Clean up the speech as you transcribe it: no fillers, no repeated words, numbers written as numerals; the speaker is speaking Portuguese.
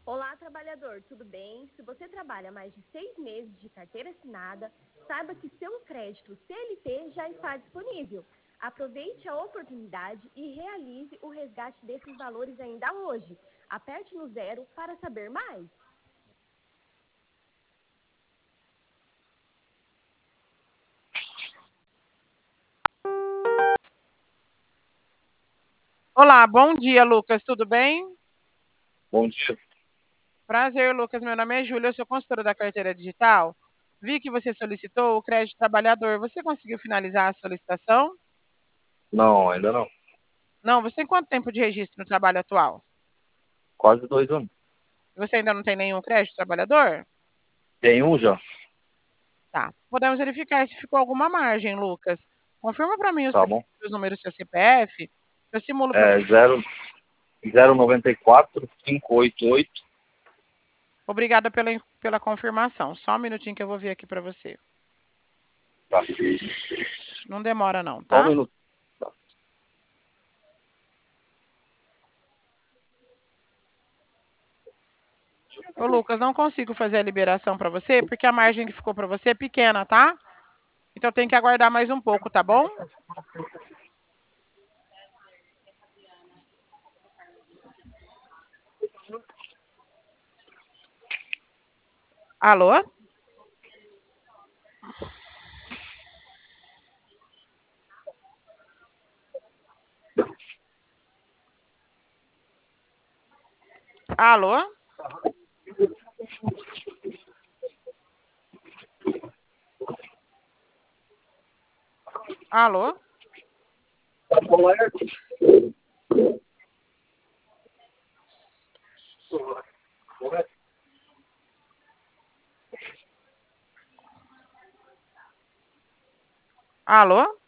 Olá, trabalhador, tudo bem? Se você trabalha mais de 6 meses de carteira assinada, saiba que seu crédito CLT já está disponível. Aproveite a oportunidade e realize o resgate desses valores ainda hoje. Aperte no 0 para saber mais. Olá, bom dia, Lucas, tudo bem? Bom dia. Prazer, Lucas, meu nome é Júlia, eu sou consultora da carteira digital. Vi que você solicitou o crédito trabalhador. Você conseguiu finalizar a solicitação? Não, ainda não. Não, você tem quanto tempo de registro no trabalho atual? Quase 2 anos. Você ainda não tem nenhum crédito trabalhador? Tem um já. Tá. Podemos verificar se ficou alguma margem, Lucas. Confirma para mim Tá bom. os números do seu CPF. Eu simulo para É você. 094 588. Obrigada pela confirmação. Só um minutinho que eu vou ver aqui para você. Tá. Não demora não, Só um tá? minuto. Tá. Ô, Lucas, não consigo fazer a liberação para você, porque a margem que ficou para você é pequena, tá? Então tem que aguardar mais um pouco, tá bom? Alô? Alô? Alô? Tá bom, é? Alô?